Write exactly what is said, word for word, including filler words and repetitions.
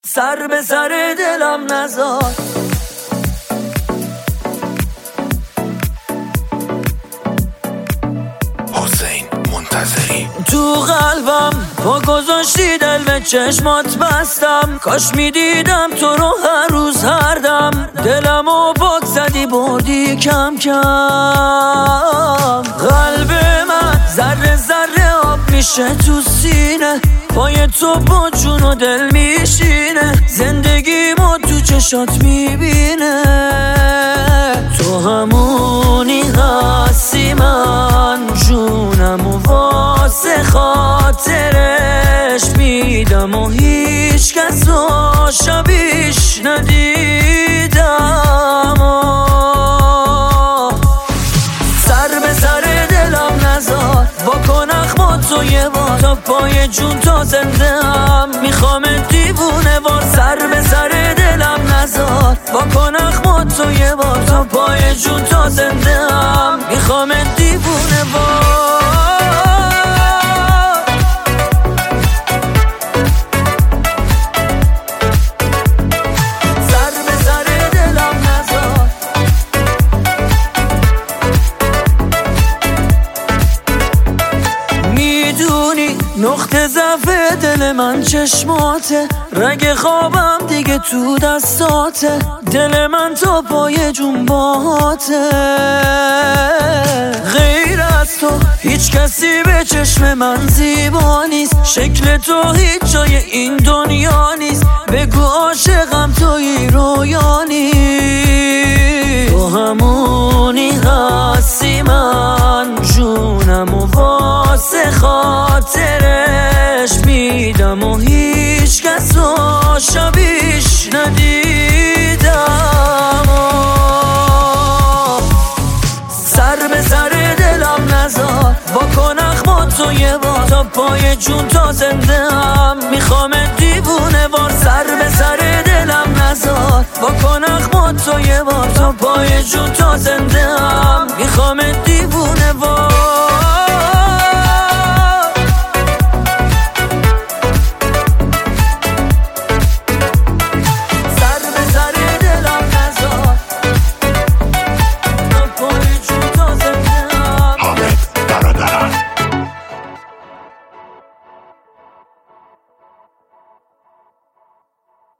سر به سر دلم نذار. حسین منتظری. تو قلبم پا گذاشتی، دل به چشمات بستم. کاش میدیدم تو رو هر روز هر دم. دلمو پاک زدی بردی کم کم. قلب من ذره ذره آب میشه تو سینه. پای تو با جون و دل میشینه. زندگیمو تو چشات میبینه. تو همونی هستی، من جونم و واسه خاطرش میدم و هیچ کس رو شبیش ندیدم. سر به سر دلم نذار، واکن اخما تو یه بار. تا پای جون تا زنده هم میخوام دیوونه وار. سر به سر دلم نذار، واکن اخما تو یه بار. تا پای جون تا زنده هم میخوام دیوونه وار. نقطه ضعف دل من چشماته. رگ خوابم دیگه تو دستاته. دل من تا پای جون باهاته. غیر از تو هیچ کسی به چشم من زیبا نیست. شکل تو هیچ جای این دنیا نیست. بگو عاشقم توی رویا نیست. تو همونی هستی، من جونم و واسه خاطرش میدم و هیچ کس رو شبیش ندیدم. سر به سر دلم نذار، واکن اخما تو یه بار. تا پای جون تا زنده هم میخوام دیوونه وار. سر به سر دلم نذار، واکن اخما تو یه بار. تا پای جون تا زنده هم میخوام